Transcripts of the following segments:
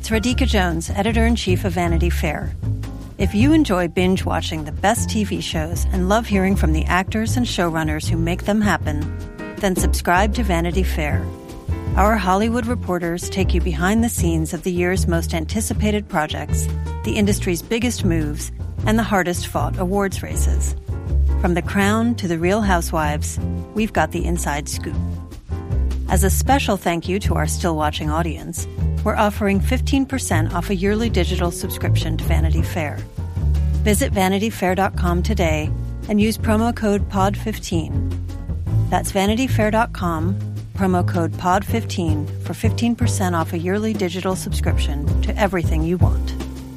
It's Radhika Jones, editor-in-chief of Vanity Fair. If you enjoy binge-watching the best TV shows and love hearing from the actors and showrunners who make them happen, then subscribe to Vanity Fair. Our Hollywood reporters take you behind the scenes of the year's most anticipated projects, the industry's biggest moves, and the hardest-fought awards races. From The Crown to The Real Housewives, we've got the inside scoop. As a special thank you to our still-watching audience, we're offering 15% off a yearly digital subscription to Vanity Fair. Visit vanityfair.com today and use promo code POD15. That's vanityfair.com, promo code POD15 for 15% off a yearly digital subscription to everything you want.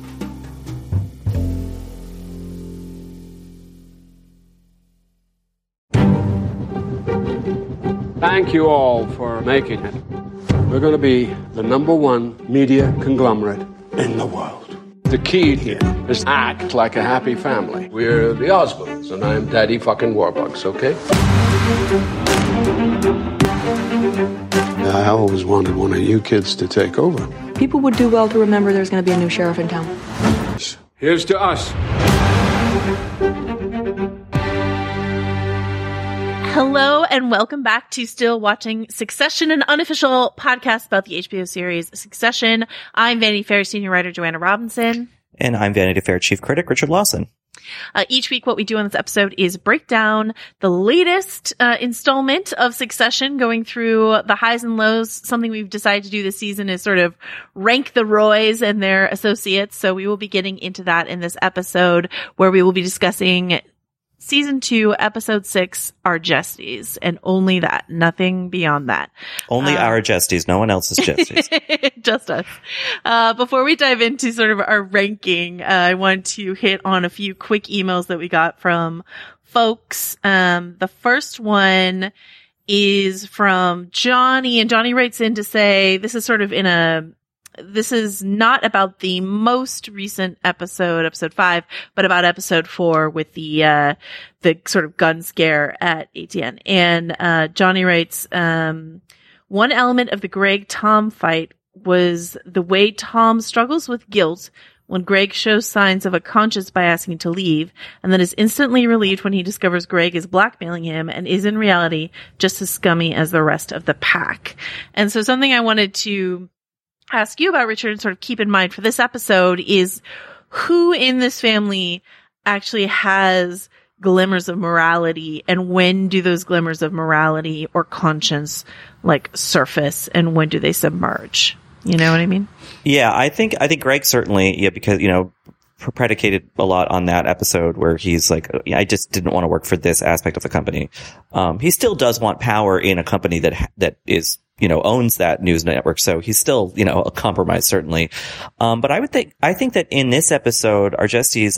Thank you all for making it. We're going to be the #1 media conglomerate in the world. The key here is act like a happy family. We're the Osmonds, and I'm Daddy fucking Warbucks, okay? I always wanted one of you kids to take over. People would do well to remember there's going to be a new sheriff in town. Here's to us. Hello and welcome back to Still Watching Succession, an unofficial podcast about the HBO series Succession. I'm Vanity Fair senior writer Joanna Robinson. And I'm Vanity Fair chief critic Richard Lawson. Each week what we do on this episode is break down the latest installment of Succession, going through the highs and lows. Something we've decided to do this season is sort of rank the Roys and their associates. So we will be getting into that in this episode, where we will be discussing Season 2, Episode 6, Our Jestes, and only that. Nothing beyond that. Only our Jestes, no one else's Jestes. Just us. Before we dive into sort of our ranking, I want to hit on a few quick emails that we got from folks. The first one is from Johnny, and Johnny writes in to say, this is not about the most recent episode, episode 5, but about episode 4 with the sort of gun scare at ATN. And, Johnny writes, one element of the Greg-Tom fight was the way Tom struggles with guilt when Greg shows signs of a conscience by asking to leave, and then is instantly relieved when he discovers Greg is blackmailing him and is in reality just as scummy as the rest of the pack. And so something I wanted to ask you about, Richard, and sort of keep in mind for this episode is who in this family actually has glimmers of morality, and when do those glimmers of morality or conscience like surface, and when do they submerge? You know what I mean? Yeah, I think Greg certainly, because, predicated a lot on that episode where he's like, I just didn't want to work for this aspect of the company. He still does want power in a company that is, owns that news network. So he's still, a compromise, certainly. But I think that in this episode, Our Jestes,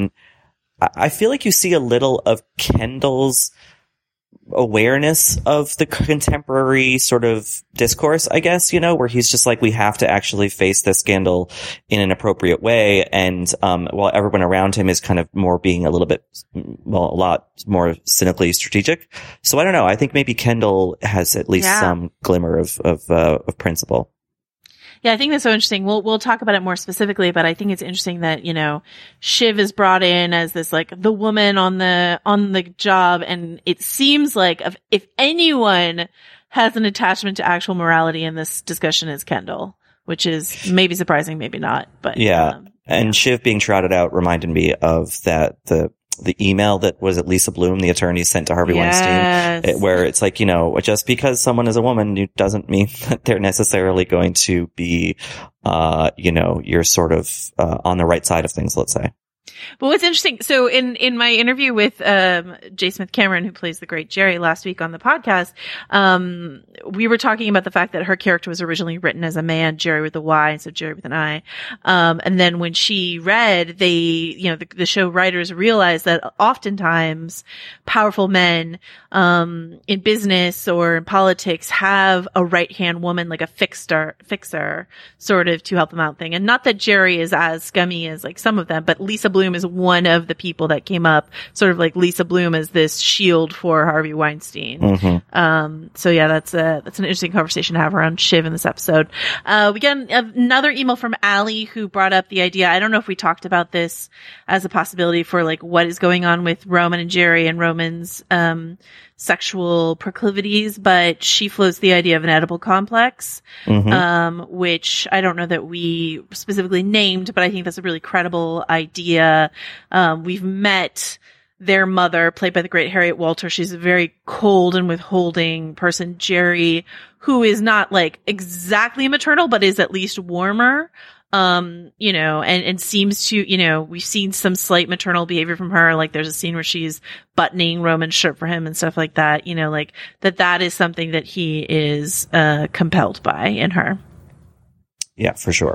I feel like you see a little of Kendall's awareness of the contemporary sort of discourse, I guess, where he's just like, we have to actually face this scandal in an appropriate way. And, while everyone around him is kind of more being a lot more cynically strategic. So I don't know. I think maybe Kendall has at least some glimmer of principle. Yeah, I think that's so interesting. We'll talk about it more specifically, but I think it's interesting that, Shiv is brought in as this, like, the woman on the job. And it seems like if anyone has an attachment to actual morality in this discussion, is Kendall, which is maybe surprising, maybe not, but. Yeah. And Shiv being trotted out reminded me of the email that was at Lisa Bloom, the attorney, sent to Harvey Weinstein, where it's like, just because someone is a woman, it doesn't mean that they're necessarily going to be, you're sort of, on the right side of things, let's say. But what's interesting, so in my interview with J. Smith Cameron, who plays the great Jerry, last week on the podcast, we were talking about the fact that her character was originally written as a man, Jerry with a Y instead of Jerry with an I. And then when she read, the show writers realized that oftentimes powerful men in business or in politics have a right-hand woman, like a fixer, sort of, to help them out thing. And not that Jerry is as scummy as like some of them, but Lisa Bloom Bloom is one of the people that came up, sort of like Lisa Bloom as this shield for Harvey Weinstein. Mm-hmm. So yeah, that's an interesting conversation to have around Shiv in this episode. We get another email from Allie who brought up the idea. I don't know if we talked about this as a possibility for like what is going on with Roman and Jerry and Roman's, sexual proclivities, but she floats the idea of an edible complex, which I don't know that we specifically named, but I think that's a really credible idea. We've met their mother, played by the great Harriet Walter. She's a very cold and withholding person. Jerry, who is not like exactly maternal, but is at least warmer. And seems to, we've seen some slight maternal behavior from her. Like there's a scene where she's buttoning Roman's shirt for him and stuff like that, like that is something that he is, compelled by in her. Yeah, for sure.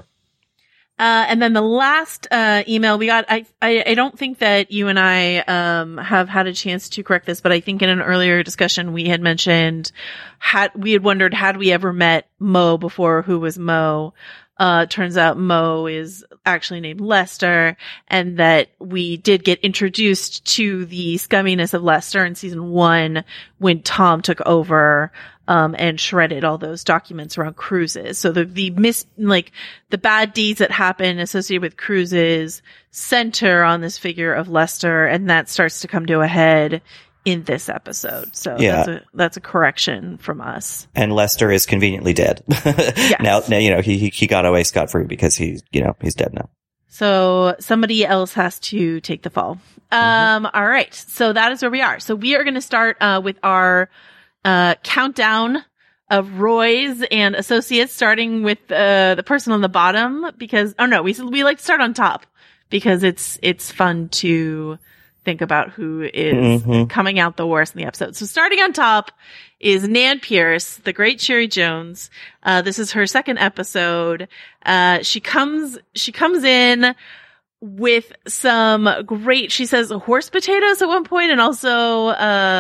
And then the last, email we got, I don't think that you and I, have had a chance to correct this, but I think in an earlier discussion we had mentioned, we had wondered, had we ever met Mo before? Who was Mo? Turns out Mo is actually named Lester, and that we did get introduced to the scumminess of Lester in season 1 when Tom took over, and shredded all those documents around cruises. So the bad deeds that happen associated with cruises center on this figure of Lester, and that starts to come to a head in this episode. So yeah. that's a correction from us. And Lester is conveniently dead. Yes. Now, he got away scot-free because he's dead now. So somebody else has to take the fall. All right. So that is where we are. So we are going to start, with our, countdown of Roy's and associates, starting with, the person on the bottom we like to start on top because it's fun to think about who is coming out the worst in the episode. So starting on top is Nan Pierce, the great Cherry Jones. This is her second episode. She comes in with some great, she says horse potatoes at one point, and also,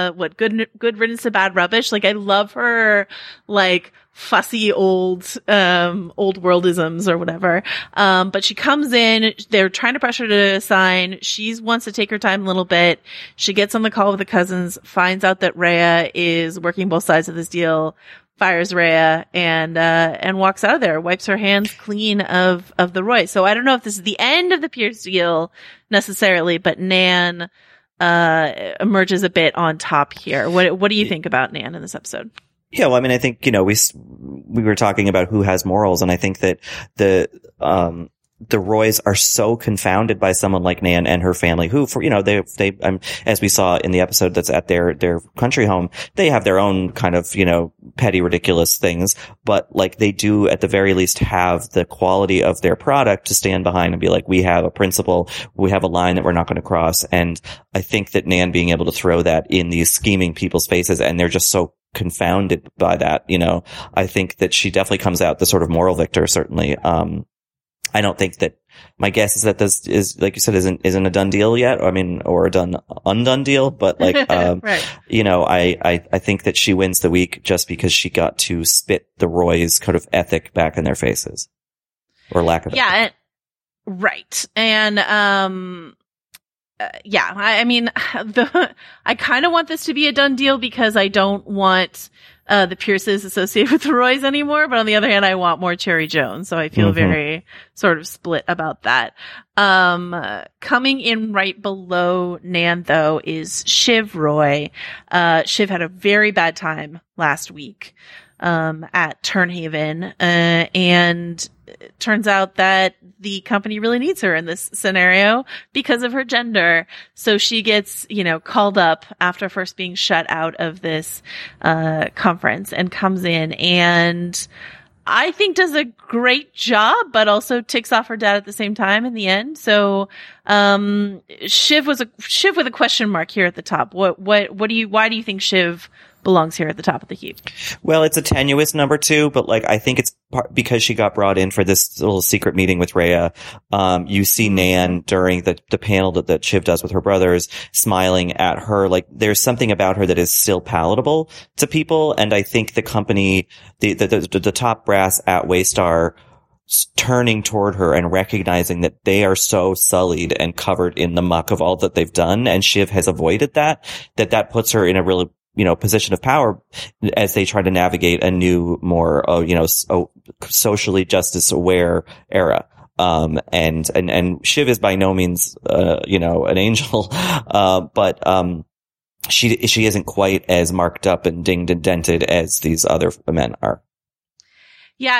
good riddance to bad rubbish. Like I love her, like, fussy old worldisms or whatever. But she comes in, they're trying to pressure her to sign. She wants to take her time a little bit. She gets on the call with the cousins, finds out that Rhea is working both sides of this deal, fires Rhea, and walks out of there, wipes her hands clean of the Roy. So I don't know if this is the end of the Pierce deal necessarily, but Nan, emerges a bit on top here. What do you think about Nan in this episode? Yeah, well, I mean, I think, we were talking about who has morals, and I think that the Roys are so confounded by someone like Nan and her family who, as we saw in the episode that's at their country home, they have their own kind of, petty, ridiculous things, but like they do at the very least have the quality of their product to stand behind and be like, we have a principle, we have a line that we're not going to cross. And I think that Nan being able to throw that in these scheming people's faces, and they're just so confounded by that, I think that she definitely comes out the sort of moral victor, certainly. I don't think that, my guess is that this is, like you said, isn't a done deal yet. I mean, or a undone deal, but like, right. I think that she wins the week just because she got to spit the Roy's kind of ethic back in their faces, or lack of ethic. Right. And, I mean, I kind of want this to be a done deal because I don't want, the Pierces associated with the Roys anymore. But on the other hand, I want more Cherry Jones. So I feel very sort of split about that. Coming in right below Nan though is Shiv Roy. Shiv had a very bad time last week, at Turnhaven. And it turns out that the company really needs her in this scenario because of her gender. So she gets, called up after first being shut out of this, conference, and comes in and I think does a great job, but also ticks off her dad at the same time in the end. So, Shiv with a question mark here at the top. Why do you think Shiv belongs here at the top of the heap? Well, it's a tenuous number 2, but like, I think it's because she got brought in for this little secret meeting with Rhea. You see Nan during the panel that Shiv does with her brothers, smiling at her. Like, there's something about her that is still palatable to people. And I think the company, the top brass at Waystar turning toward her and recognizing that they are so sullied and covered in the muck of all that they've done, and Shiv has avoided that puts her in a really, position of power as they try to navigate a new, more, socially justice aware era. And Shiv is by no means, an angel, but, she isn't quite as marked up and dinged and dented as these other men are. Yeah,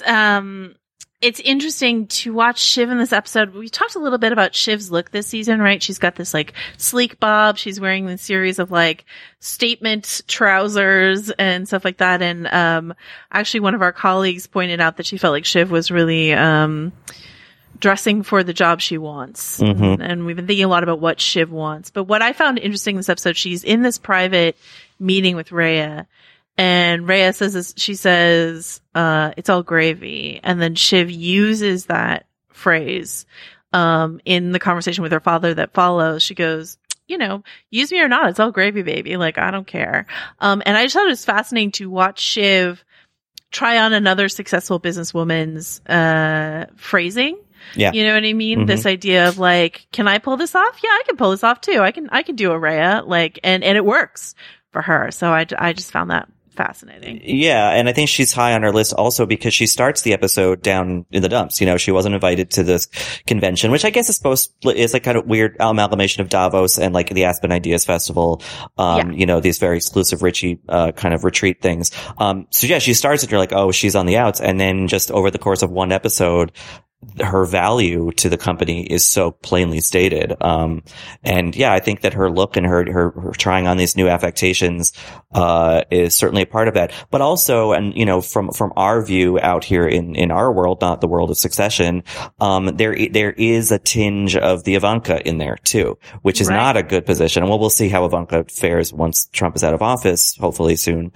it's interesting to watch Shiv in this episode. We talked a little bit about Shiv's look this season, right? She's got this like sleek bob. She's wearing this series of like statement trousers and stuff like that. And, actually one of our colleagues pointed out that she felt like Shiv was really, dressing for the job she wants. Mm-hmm. And we've been thinking a lot about what Shiv wants. But what I found interesting in this episode, she's in this private meeting with Rhea. And Rhea she says, it's all gravy. And then Shiv uses that phrase, in the conversation with her father that follows. She goes, use me or not, it's all gravy, baby. Like, I don't care. And I just thought it was fascinating to watch Shiv try on another successful businesswoman's, phrasing. Yeah. You know what I mean? Mm-hmm. This idea of like, can I pull this off? Yeah, I can pull this off too. I can do a Rhea, like, and it works for her. So I just found that fascinating. Yeah, and I think she's high on our list also because she starts the episode down in the dumps. She wasn't invited to this convention, which I guess is like kind of weird amalgamation of Davos and like the Aspen Ideas Festival. These very exclusive Richie, kind of retreat things. So yeah, she starts and you're like, oh, she's on the outs. And then just over the course of one episode, her value to the company is so plainly stated. And yeah, I think that her look and her trying on these new affectations, is certainly a part of that. But also, and from our view out here in our world, not the world of Succession, there is a tinge of the Ivanka in there too, which is not a good position. And we'll see how Ivanka fares once Trump is out of office, hopefully soon.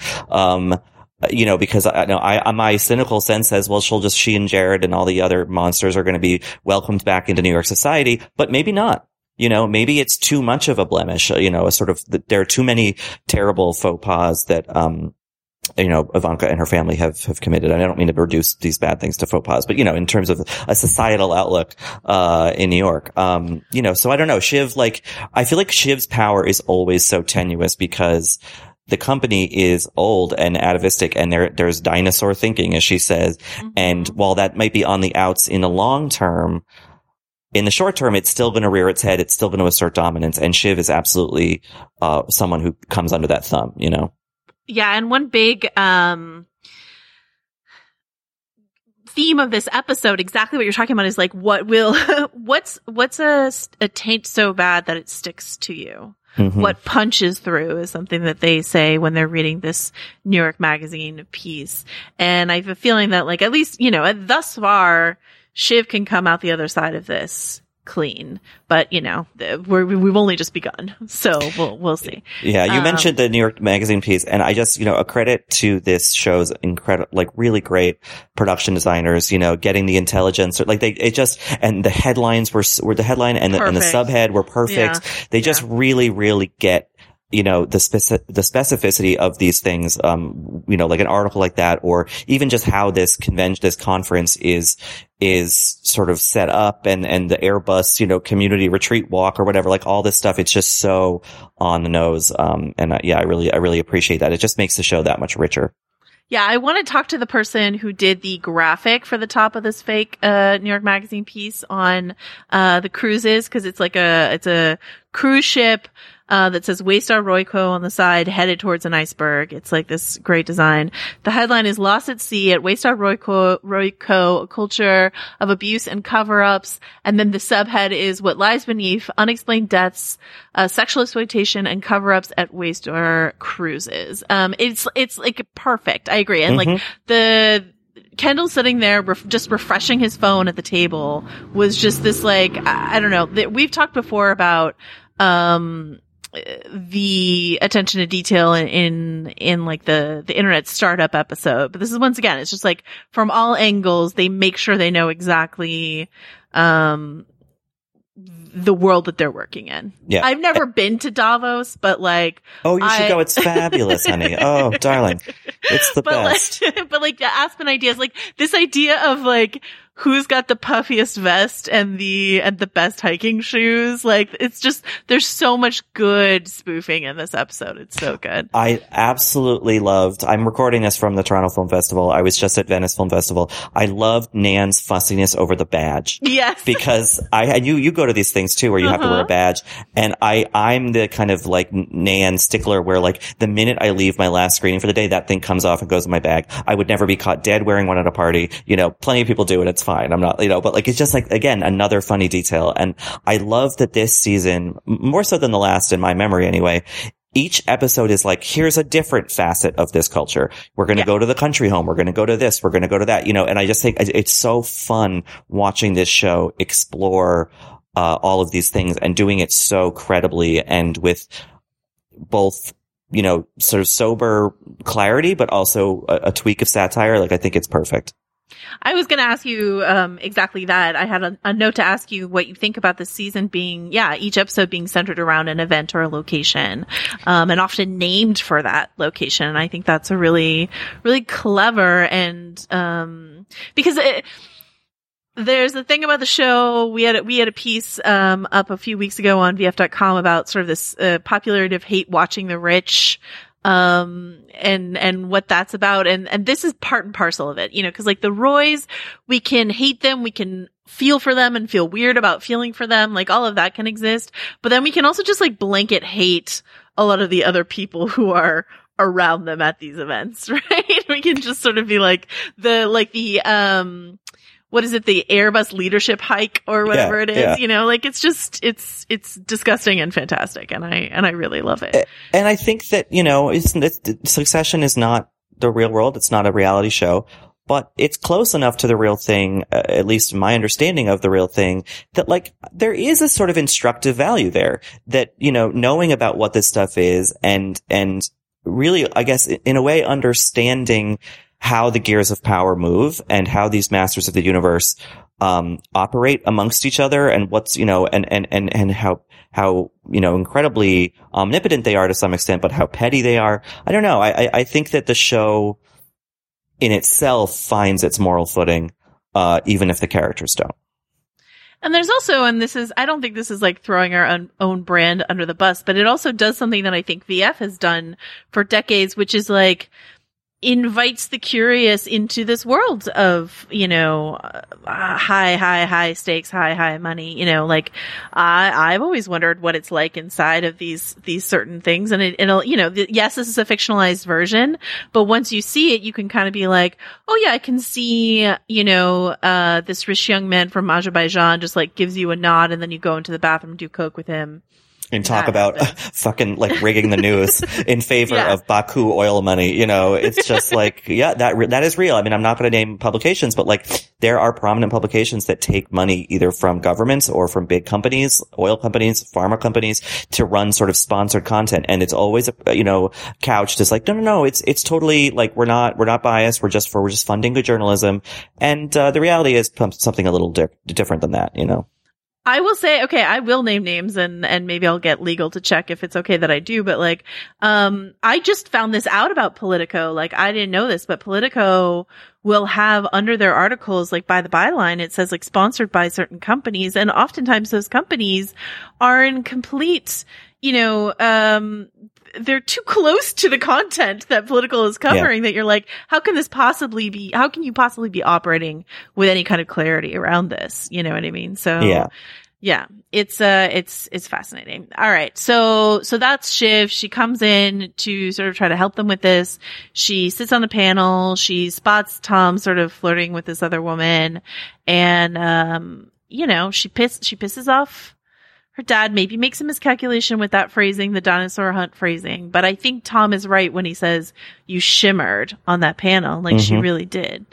Because my cynical sense says, well, she and Jared and all the other monsters are going to be welcomed back into New York society, but maybe not. Maybe it's too much of a blemish, there are too many terrible faux pas that, Ivanka and her family have committed. And I don't mean to reduce these bad things to faux pas, but, in terms of a societal outlook, in New York, so I don't know. Shiv, I feel like Shiv's power is always so tenuous because the company is old and atavistic and there's dinosaur thinking, as she says. Mm-hmm. And while that might be on the outs in the long term, in the short term, it's still going to rear its head. It's still going to assert dominance. And Shiv is absolutely, someone who comes under that thumb, Yeah. And one big, theme of this episode, exactly what you're talking about, is like, what's a taint so bad that it sticks to you? Mm-hmm. What punches through is something that they say when they're reading this New York Magazine piece. And I have a feeling that, at least, thus far, Shiv can come out the other side of this clean. But, we've only just begun. So we'll see. Yeah, you mentioned the New York Magazine piece, and I just, a credit to this show's incredible, really great production designers, getting the intelligence, and the headlines were the headline and the subhead were perfect. Yeah. They just really, really get, the specificity of these things, like an article like that, or even just how this conference is sort of set up and the Airbus, community retreat walk or whatever, all this stuff. It's just so on the nose. I really appreciate that. It just makes the show that much richer. Yeah, I want to talk to the person who did the graphic for the top of this fake New York Magazine piece on the cruises, because it's it's a cruise ship that says Waystar Royco on the side, headed towards an iceberg. It's this great design. The headline is Lost at Sea at Waystar Royco, a culture of abuse and cover-ups. And then the subhead is What Lies Beneath, Unexplained Deaths, Sexual Exploitation and Cover-ups at Waystar Cruises. It's perfect. I agree. And the Kendall sitting there just refreshing his phone at the table was just this I don't know. We've talked before about the attention to detail in the internet startup episode. But this is, once again, it's just from all angles, they make sure they know exactly, the world that they're working in. Yeah. I've never been to Davos, but like, oh, you should go. It's fabulous, honey. Oh, darling. It's the best. But like the Aspen idea is like this idea of like, who's got the puffiest vest and the best hiking shoes. Like, it's just, there's so much good spoofing in this episode. It's so good. I absolutely loved, I'm recording this from the Toronto Film Festival. I was just at Venice Film Festival. I loved Nan's fussiness over the badge. Yes. Because you go to these things too where you have to wear a badge. And I'm the kind of like Nan stickler where like the minute I leave my last screening for the day, that thing comes off and goes in my bag. I would never be caught dead wearing one at a party. You know, plenty of people do it. It's fine. I'm not, you know, but like, it's just like, again, another funny detail. And I love that this season, more so than the last in my memory anyway, each episode is like, here's a different facet of this culture. We're going to go to the country home. We're going to go to this. We're going to go to that, you know, and I just think it's so fun watching this show explore, all of these things and doing it so credibly and with both, you know, sort of sober clarity, but also a tweak of satire. Like, I think it's perfect. I was going to ask you exactly that. I had a note to ask you what you think about the season being, each episode being centered around an event or a location, and often named for that location. And I think that's a really, really clever and because there's a thing about the show. We had a piece up a few weeks ago on VF.com about sort of this popularity of hate watching the rich. And what that's about. And this is part and parcel of it, you know, cause like the Roys, we can hate them. We can feel for them and feel weird about feeling for them. Like all of that can exist. But then we can also just like blanket hate a lot of the other people who are around them at these events, right? We can just sort of be like what is it? The Airbus leadership hike or whatever it is, you know, like it's just, it's disgusting and fantastic. And I really love it. And I think that, you know, Succession is not the real world. It's not a reality show, but it's close enough to the real thing, at least my understanding of the real thing, that like there is a sort of instructive value there that, you know, knowing about what this stuff is and really, I guess, in a way, understanding how the gears of power move and how these masters of the universe operate amongst each other and what's, you know, and how, you know, incredibly omnipotent they are to some extent, but how petty they are. I don't know. I think that the show in itself finds its moral footing, even if the characters don't. And there's also, and this is, I don't think this is like throwing our own brand under the bus, but it also does something that I think VF has done for decades, which is like, invites the curious into this world of, you know, high stakes, high money, you know, like, I've always wondered what it's like inside of these certain things. And it'll, you know, yes, this is a fictionalized version, but once you see it, you can kind of be like, oh yeah, I can see, you know, this rich young man from Azerbaijan just like gives you a nod and then you go into the bathroom and do coke with him. And talk about fucking like rigging the news in favor of Baku oil money. You know, it's just like, that is real. I mean, I'm not going to name publications, but like there are prominent publications that take money either from governments or from big companies, oil companies, pharma companies to run sort of sponsored content. And it's always, you know, couched as like, no, it's totally like, we're not biased. We're just funding good journalism. And, the reality is something a little different than that, you know. I will say, okay, I will name names and maybe I'll get legal to check if it's okay that I do, but like, I just found this out about Politico. Like, I didn't know this, but Politico will have under their articles, like by the byline, it says like sponsored by certain companies. And oftentimes those companies are in complete, you know, they're too close to the content that Political is covering that you're like, how can you possibly be operating with any kind of clarity around this? You know what I mean? So it's fascinating. All right. So that's Shiv. She comes in to sort of try to help them with this. She sits on a panel. She spots Tom sort of flirting with this other woman. And, you know, she pisses off her dad, maybe makes a miscalculation with that phrasing, the dinosaur hunt phrasing. But I think Tom is right when he says you shimmered on that panel. Like she really did.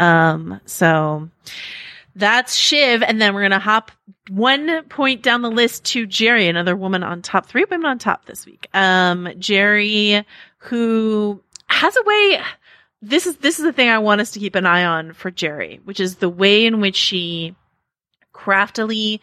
So that's Shiv. And then we're going to hop 1 point down the list to Jerry, another woman on top, 3 women on top this week. Jerry, who has a way, this is the thing I want us to keep an eye on for Jerry, which is the way in which she craftily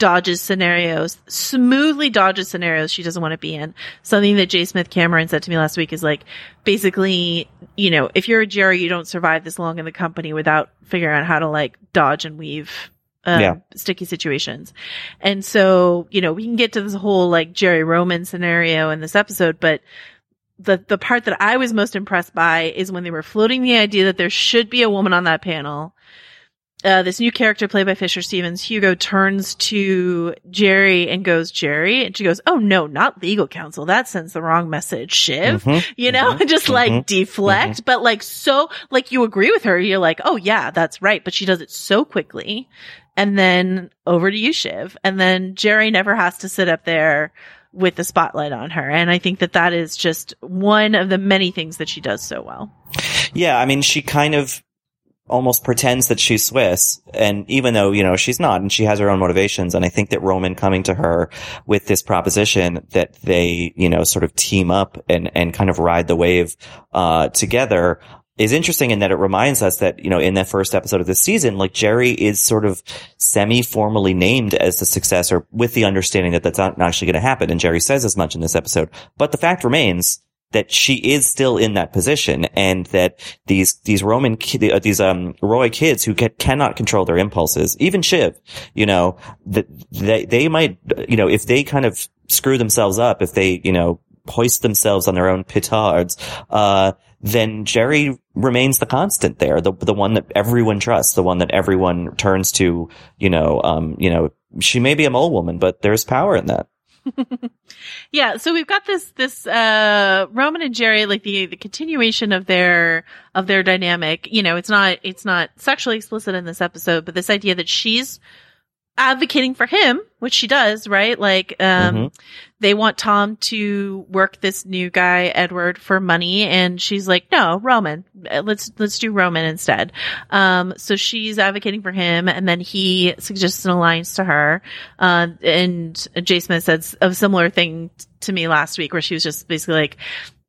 smoothly dodges scenarios she doesn't want to be in. Something that J. Smith Cameron said to me last week is like, basically, you know, if you're a Jerry, you don't survive this long in the company without figuring out how to like dodge and weave sticky situations. And so, you know, we can get to this whole like Jerry Roman scenario in this episode, but the part that I was most impressed by is when they were floating the idea that there should be a woman on that panel. This new character played by Fisher Stevens, Hugo, turns to Jerry and goes, Jerry? And she goes, oh no, not legal counsel. That sends the wrong message, Shiv. You know, just like deflect, but like, so like you agree with her. You're like, oh yeah, that's right. But she does it so quickly. And then over to you, Shiv. And then Jerry never has to sit up there with the spotlight on her. And I think that that is just one of the many things that she does so well. Yeah. I mean, she kind of almost pretends that she's Swiss. And even though, you know, she's not, and she has her own motivations. And I think that Roman coming to her with this proposition that they, you know, sort of team up and kind of ride the wave, together is interesting in that it reminds us that, you know, in that first episode of this season, like Jerry is sort of semi-formally named as the successor with the understanding that that's not actually going to happen. And Jerry says as much in this episode, but the fact remains that she is still in that position, and that these Roy kids who cannot control their impulses, even Shiv, you know, that they might, you know, if they kind of screw themselves up, if they, you know, hoist themselves on their own petards, then Jerry remains the constant there, the one that everyone trusts, the one that everyone turns to, you know, she may be a mole woman, but there's power in that. Yeah, so we've got this Roman and Jerry, like the continuation of their dynamic. You know, it's not sexually explicit in this episode, but this idea that she's advocating for him, which she does, right? Like, they want Tom to work this new guy, Edward, for money. And she's like, no, Roman, let's do Roman instead. So she's advocating for him. And then he suggests an alliance to her. And J. Smith said a similar thing to me last week, where she was just basically like,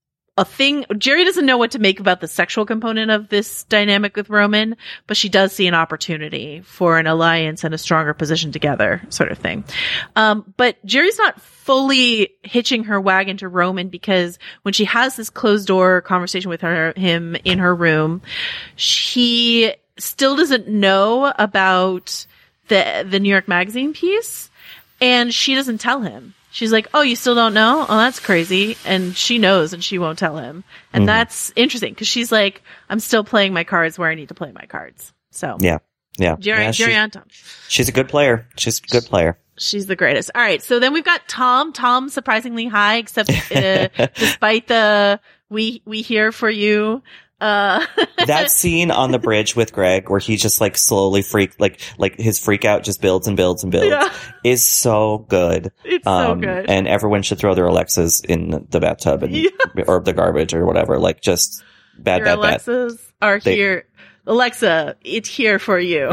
Jerry doesn't know what to make about the sexual component of this dynamic with Roman, but she does see an opportunity for an alliance and a stronger position together, sort of thing. But Jerry's not fully hitching her wagon to Roman, because when she has this closed door conversation with him in her room, she still doesn't know about the New York Magazine piece, and she doesn't tell him. She's like, oh, you still don't know? Oh, that's crazy. And she knows, and she won't tell him. And that's interesting, because she's like, I'm still playing my cards where I need to play my cards. So yeah. Jerry Anton. She's a good player. She's a good player. She's the greatest. All right. So then we've got Tom. Tom surprisingly high, except despite the we here for you. That scene on the bridge with Greg, where he just like slowly like his freak out just builds and builds and builds, is so good. It's so good. And everyone should throw their Alexas in the bathtub or the garbage or whatever. Like, just bad. Alexas are here. Alexa, it's here for you.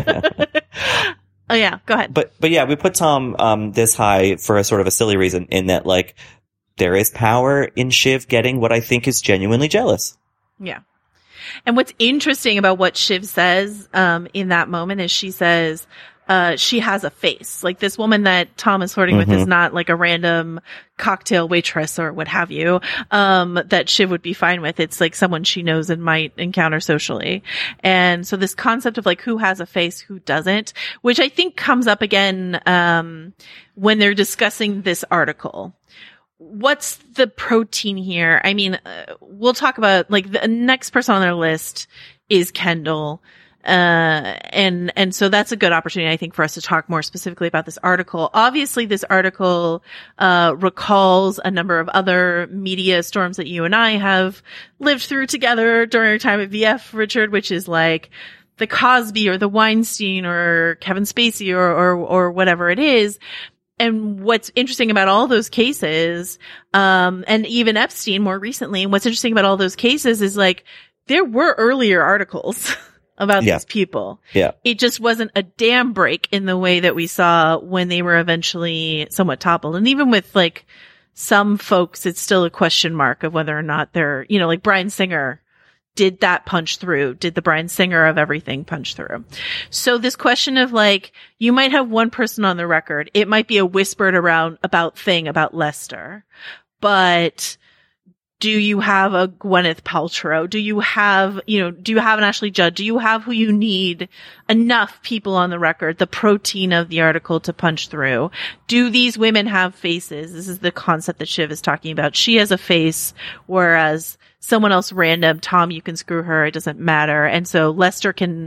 Oh yeah, go ahead. But yeah, we put Tom this high for a sort of a silly reason, in that like there is power in Shiv getting what I think is genuinely jealous. Yeah. And what's interesting about what Shiv says in that moment is she says she has a face. Like, this woman that Tom is flirting with is not like a random cocktail waitress or what have you, that Shiv would be fine with. It's like someone she knows and might encounter socially. And so this concept of like who has a face, who doesn't, which I think comes up again when they're discussing this article. What's the protein here? I mean, we'll talk about, like, the next person on their list is Kendall. And so that's a good opportunity, I think, for us to talk more specifically about this article. Obviously, this article, recalls a number of other media storms that you and I have lived through together during our time at VF, Richard, which is like the Cosby or the Weinstein or Kevin Spacey or whatever it is. And what's interesting about all those cases, and even Epstein more recently, and what's interesting about all those cases is like, there were earlier articles about these people. Yeah. It just wasn't a dam break in the way that we saw when they were eventually somewhat toppled. And even with like some folks, it's still a question mark of whether or not they're, you know, like Bryan Singer did that punch through? Did the Bryan Singer of everything punch through? So this question of like, you might have one person on the record. It might be a whispered around about thing about Lester, but do you have a Gwyneth Paltrow? Do you have an Ashley Judd? Do you have who you need? Enough people on the record, the protein of the article to punch through. Do these women have faces? This is the concept that Shiv is talking about. She has a face, whereas someone else random, Tom, you can screw her. It doesn't matter. And so Lester can,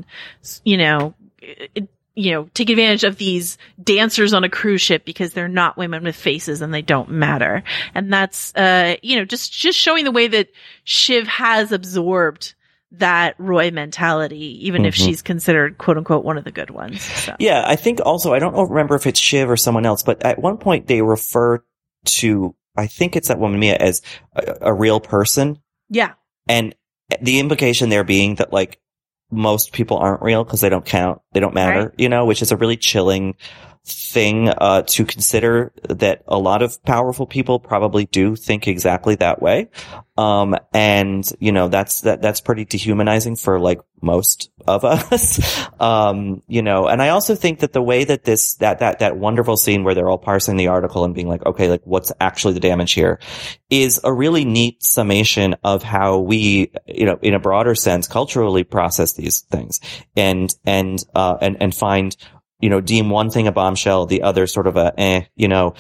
take advantage of these dancers on a cruise ship because they're not women with faces and they don't matter. And that's, just showing the way that Shiv has absorbed that Roy mentality, even if she's considered quote unquote one of the good ones. So. Yeah. I think also, I don't remember if it's Shiv or someone else, but at one point they refer to, I think it's that woman Mia, as a real person. Yeah. And the implication there being that like most people aren't real because they don't count, they don't matter, right. Which is a really chilling thing to consider, that a lot of powerful people probably do think exactly that way. And that's pretty dehumanizing for like most of us. And I also think that the way that that wonderful scene where they're all parsing the article and being like, okay, like what's actually the damage here, is a really neat summation of how we, in a broader sense, culturally process these things and find, deem one thing a bombshell, the other sort of and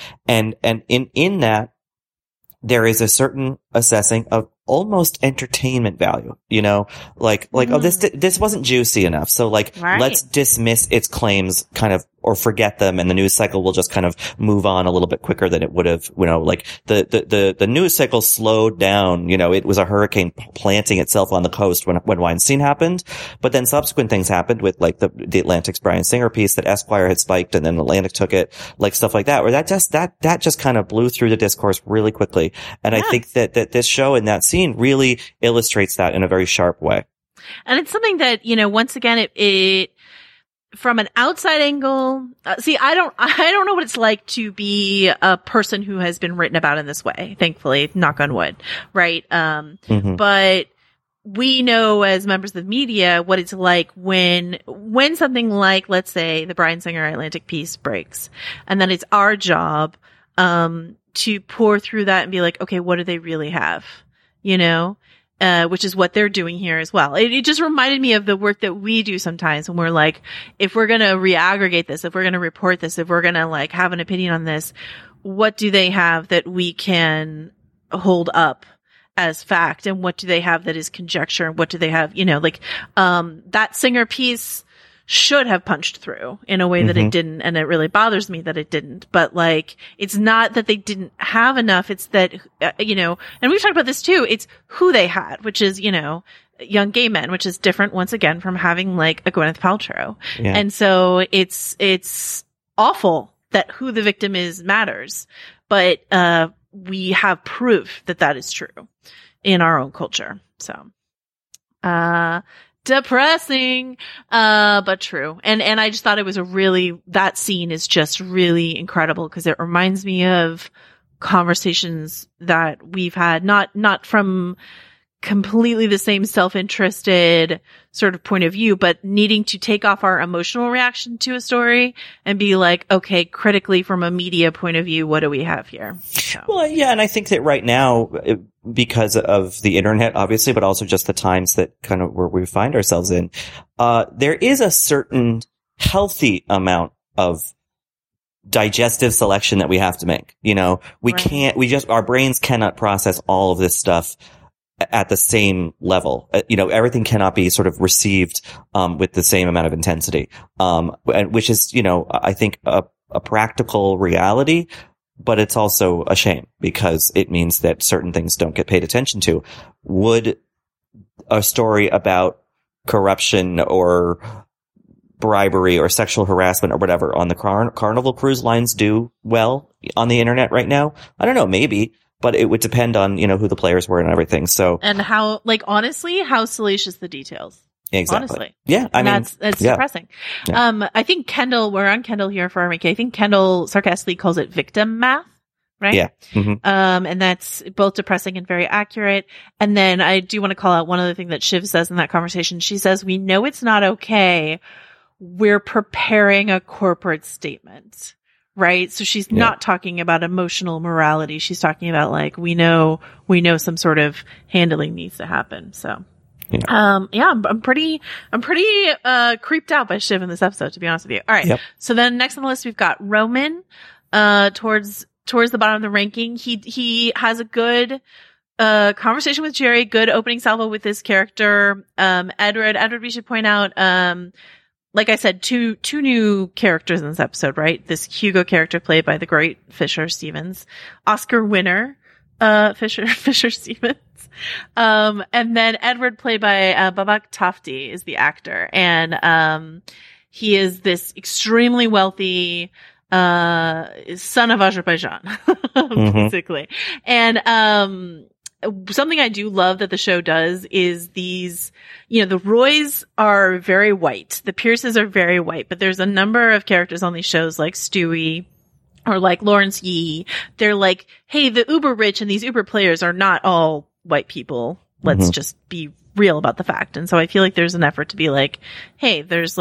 in that there is a certain assessing of almost entertainment value, oh, this wasn't juicy enough. So let's dismiss its claims kind of, or forget them. And the news cycle will just kind of move on a little bit quicker than it would have, the news cycle slowed down. It was a hurricane planting itself on the coast when Weinstein happened. But then subsequent things happened with like the Atlantic's Bryan Singer piece that Esquire had spiked and then Atlantic took it, like stuff like that, where that just kind of blew through the discourse really quickly. And I think that this show and that scene really illustrates that in a very sharp way. And it's something that, once again, it from an outside angle, I don't know what it's like to be a person who has been written about in this way, thankfully, knock on wood, right? But we know as members of the media what it's like when something like, let's say, the Bryan Singer Atlantic piece breaks, and then it's our job, to pour through that and be like, okay, what do they really have? Which is what they're doing here as well. It just reminded me of the work that we do sometimes when we're like, if we're going to reaggregate this, if we're going to report this, if we're going to like have an opinion on this, what do they have that we can hold up as fact? And what do they have that is conjecture? And what do they have, that Singer piece should have punched through in a way that it didn't. And it really bothers me that it didn't. But like, it's not that they didn't have enough. It's that, and we've talked about this too. It's who they had, which is, young gay men, which is different once again from having like a Gwyneth Paltrow. Yeah. And so it's awful that who the victim is matters. But, we have proof that is true in our own culture. So, depressing, but true. And I just thought it was that scene is just really incredible because it reminds me of conversations that we've had, not from completely the same self-interested sort of point of view, but needing to take off our emotional reaction to a story and be like, okay, critically from a media point of view, what do we have here? So. Well, yeah. And I think that right now, because of the internet, obviously, but also just the times that kind of where we find ourselves in, there is a certain healthy amount of digestive selection that we have to make. Our brains cannot process all of this stuff at the same level. Everything cannot be sort of received, with the same amount of intensity. Which is, I think a practical reality, but it's also a shame because it means that certain things don't get paid attention to. Would a story about corruption or bribery or sexual harassment or whatever on the Carnival Cruise Lines do well on the internet right now? I don't know, maybe. But it would depend on, who the players were and everything. So. And how, honestly, how salacious the details. Exactly. Honestly. Yeah. That's depressing. Yeah. I think we're on Kendall here for RMK. I think Kendall sarcastically calls it victim math, right? Yeah. Mm-hmm. And that's both depressing and very accurate. And then I do want to call out one other thing that Shiv says in that conversation. She says, we know it's not okay. We're preparing a corporate statement, right? So she's not talking about emotional morality. She's talking about like, we know some sort of handling needs to happen. So. Yeah. I'm pretty creeped out by Shiv in this episode, to be honest with you. All right. Yep. So then next on the list, we've got Roman, towards the bottom of the ranking. He has a good, conversation with Jerry, good opening salvo with his character. Edward, we should point out, like I said, two new characters in this episode, right? This Hugo character played by the great Fisher Stevens, Oscar winner, Fisher Stevens. And then Edward, played by Babak Tafti, is the actor. And he is this extremely wealthy son of Azerbaijan, basically. And something I do love that the show does is these, the Roys are very white. The Pierces are very white, but there's a number of characters on these shows like Stewie, or like Lawrence Yee. They're like, hey, the uber rich and these uber players are not all white people. Let's just be real about the fact. And so I feel like there's an effort to be like, hey, there is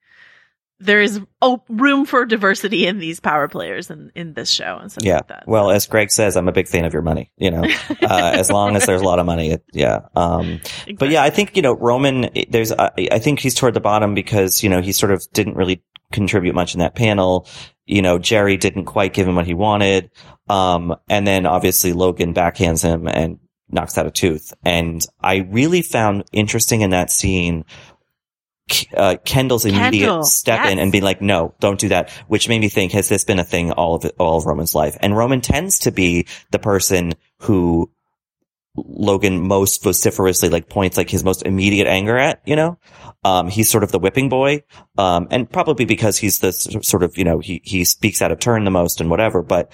room for diversity in these power players in this show and stuff like that. Well, as Greg says, I'm a big fan of your money, as long as there's a lot of money. Exactly. But yeah, I think, Roman, I think he's toward the bottom because, he sort of didn't really contribute much in that panel. Jerry didn't quite give him what he wanted. And then obviously Logan backhands him and knocks out a tooth. And I really found interesting in that scene, Kendall's immediate step in and be like, no, don't do that, which made me think, has this been a thing all of Roman's life? And Roman tends to be the person who Logan most vociferously points his most immediate anger at, he's sort of the whipping boy. And probably because he's the sort of, he speaks out of turn the most and whatever. But,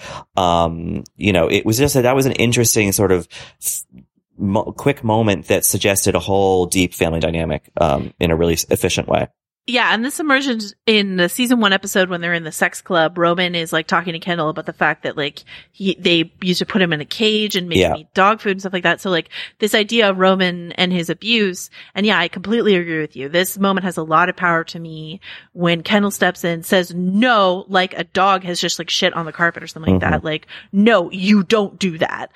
it was just that was an interesting sort of quick moment that suggested a whole deep family dynamic, in a really efficient way. Yeah, and this emerges in the season 1 episode when they're in the sex club. Roman is talking to Kendall about the fact that they used to put him in a cage and make him eat dog food and stuff like that. So this idea of Roman and his abuse, and yeah, I completely agree with you. This moment has a lot of power to me when Kendall steps in, says no, like a dog has just shit on the carpet or something like that. No, you don't do that.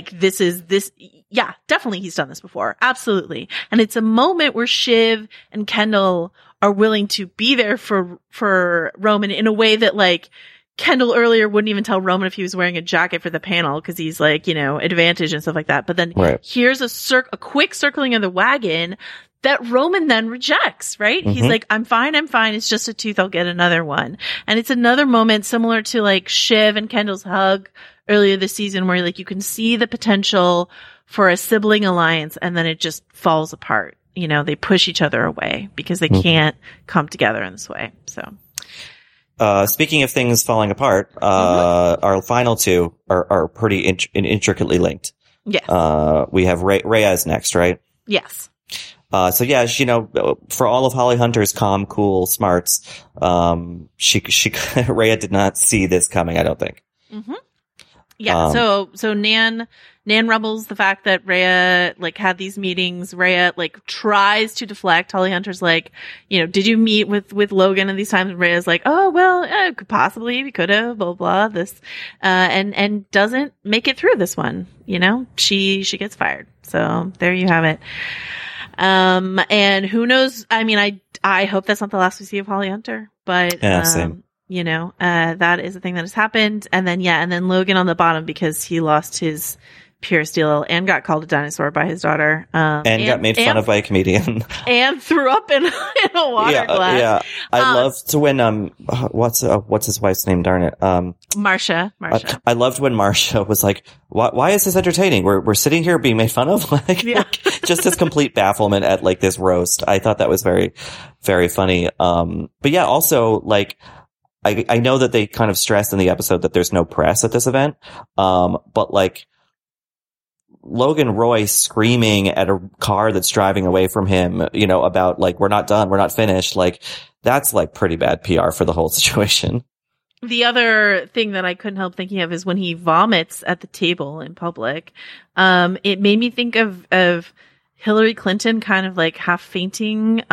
Yeah, definitely he's done this before. Absolutely. And it's a moment where Shiv and Kendall are willing to be there for Roman in a way that Kendall earlier wouldn't even tell Roman if he was wearing a jacket for the panel because he's advantage and stuff like that. But then here's a quick circling of the wagon that Roman then rejects, right? He's like, I'm fine. It's just a tooth. I'll get another one. And it's another moment similar to Shiv and Kendall's hug earlier this season where you can see the potential for a sibling alliance and then it just falls apart. They push each other away because they can't come together in this way. So, speaking of things falling apart, our final two are pretty intricately linked. Yes. We have Reyes next, right? Yes. So yeah, for all of Holly Hunter's calm, cool smarts, Rhea did not see this coming, I don't think. Mm-hmm. Yeah. So Nan rebels the fact that Rhea had these meetings. Rhea tries to deflect. Holly Hunter's did you meet with Logan at these times? And Rhea's oh well, possibly we could have, blah blah this, and doesn't make it through this one. She gets fired. So there you have it. And who knows? I mean, I hope that's not the last we see of Holly Hunter, but same. That is a thing that has happened. And then Logan on the bottom because he lost his Pierce deal and got called a dinosaur by his daughter. And got made fun of by a comedian. And threw up in a water glass. Yeah. I loved when, what's his wife's name? Darn it. Marcia. I loved when Marcia was like, why is this entertaining? We're sitting here being made fun of. Just this complete bafflement at this roast. I thought that was very, very funny. But yeah, also I know that they kind of stressed in the episode that there's no press at this event. But Logan Roy screaming at a car that's driving away from him, about we're not done, we're not finished. That's pretty bad PR for the whole situation. The other thing that I couldn't help thinking of is when he vomits at the table in public. It made me think of Hillary Clinton kind of like half fainting,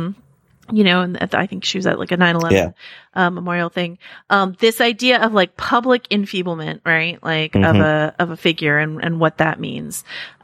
and I think she was at like a 9/11 memorial thing. This idea of like public enfeeblement, right? Like of a figure and what that means.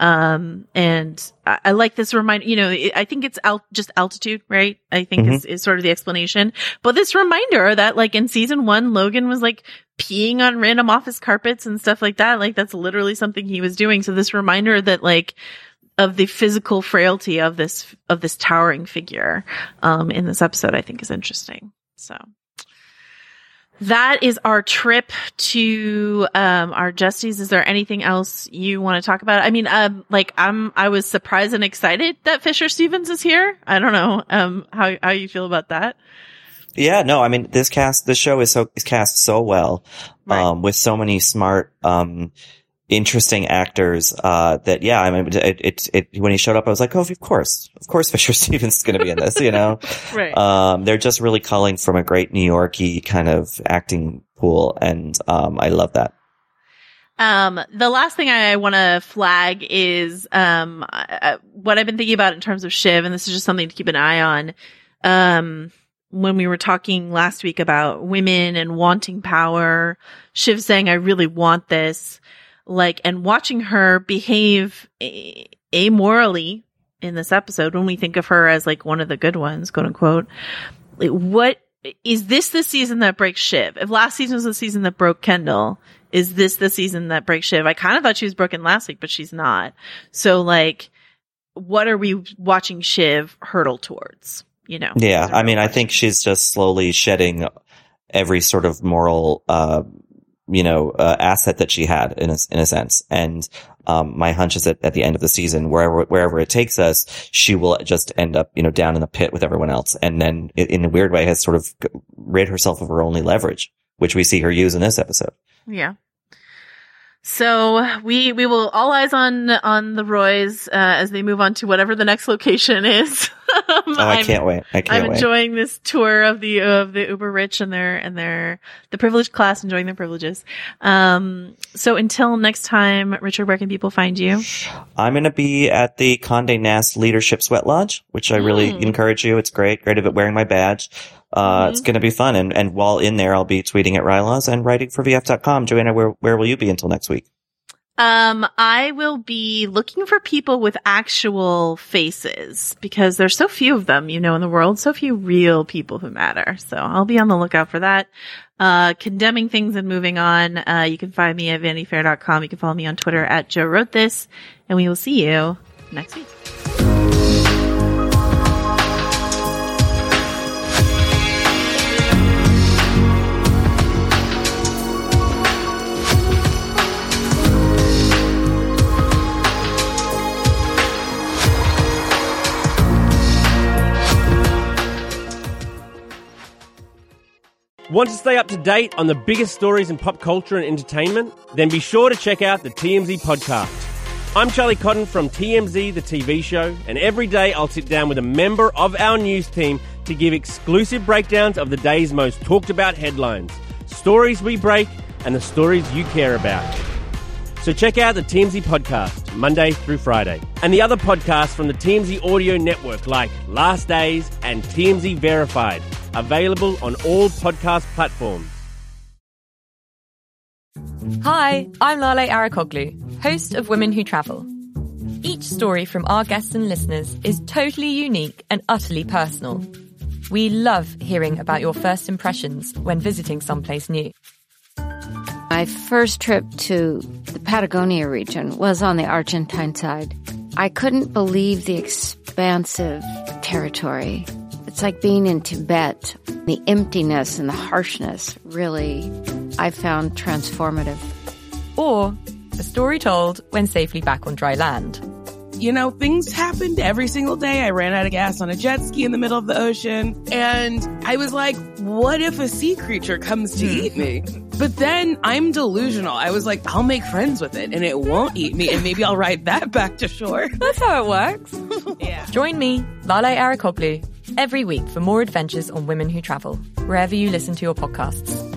And I like this reminder, I think it's just altitude, right? I think is sort of the explanation. But this reminder that like in season 1, Logan was like peeing on random office carpets and stuff like that. Like that's literally something he was doing. So this reminder that like, of the physical frailty of this towering figure, in this episode, I think is interesting. So that is our trip to, our Justies. Is there anything else you want to talk about? I mean, I was surprised and excited that Fisher Stevens is here. I don't know, how you feel about that. Yeah, no, I mean, this show is cast so well, right. With so many smart, interesting actors, that, yeah, I mean, when he showed up, I was like, oh, of course Fisher Stevens is going to be in this, Right. They're just really culling from a great New York-y kind of acting pool. And, I love that. The last thing I want to flag is, what I've been thinking about in terms of Shiv, and this is just something to keep an eye on. When we were talking last week about women and wanting power, Shiv saying, I really want this. And watching her behave amorally in this episode, when we think of her as like one of the good ones, quote unquote, what is this the season that breaks Shiv? If last season was the season that broke Kendall, is this the season that breaks Shiv? I kind of thought she was broken last week, but she's not. So like, what are we watching Shiv hurtle towards? Yeah. I mean, I think she's just slowly shedding every sort of moral, asset that she had in a sense. And, my hunch is that at the end of the season, wherever it takes us, she will just end up, down in the pit with everyone else. And then in a weird way has sort of rid herself of her only leverage, which we see her use in this episode. Yeah. So we will all eyes on the Roys, as they move on to whatever the next location is. I can't wait. I'm enjoying this tour of the uber rich and the privileged class enjoying their privileges. So until next time, Richard, where can people find you? I'm going to be at the Condé Nast Leadership Sweat Lodge, which I really encourage you. It's great at wearing my badge. It's going to be fun. And while in there, I'll be tweeting at Rylaws and writing for VF.com. Joanna, where will you be until next week? I will be looking for people with actual faces because there's so few of them, in the world, so few real people who matter. So I'll be on the lookout for that. Condemning things and moving on. You can find me at VanityFair.com. You can follow me on Twitter at Joe Wrote This, and we will see you next week. Want to stay up to date on the biggest stories in pop culture and entertainment? Then be sure to check out the TMZ podcast. I'm Charlie Cotton from TMZ, the TV show, and every day I'll sit down with a member of our news team to give exclusive breakdowns of the day's most talked about headlines, stories we break, and the stories you care about. So check out the TMZ podcast, Monday through Friday, and the other podcasts from the TMZ audio network like Last Days and TMZ Verified, available on all podcast platforms. Hi, I'm Lale Arakoglu, host of Women Who Travel. Each story from our guests and listeners is totally unique and utterly personal. We love hearing about your first impressions when visiting someplace new. My first trip to the Patagonia region was on the Argentine side. I couldn't believe the expansive territory. It's like being in Tibet. The emptiness and the harshness really, I found transformative. Or a story told when safely back on dry land. Things happened every single day. I ran out of gas on a jet ski in the middle of the ocean. And I was like, what if a sea creature comes to eat me? But then I'm delusional. I was like, I'll make friends with it and it won't eat me. And maybe I'll ride that back to shore. That's how it works. Yeah. Join me, Lale Arakoglu, every week for more adventures on Women Who Travel, wherever you listen to your podcasts.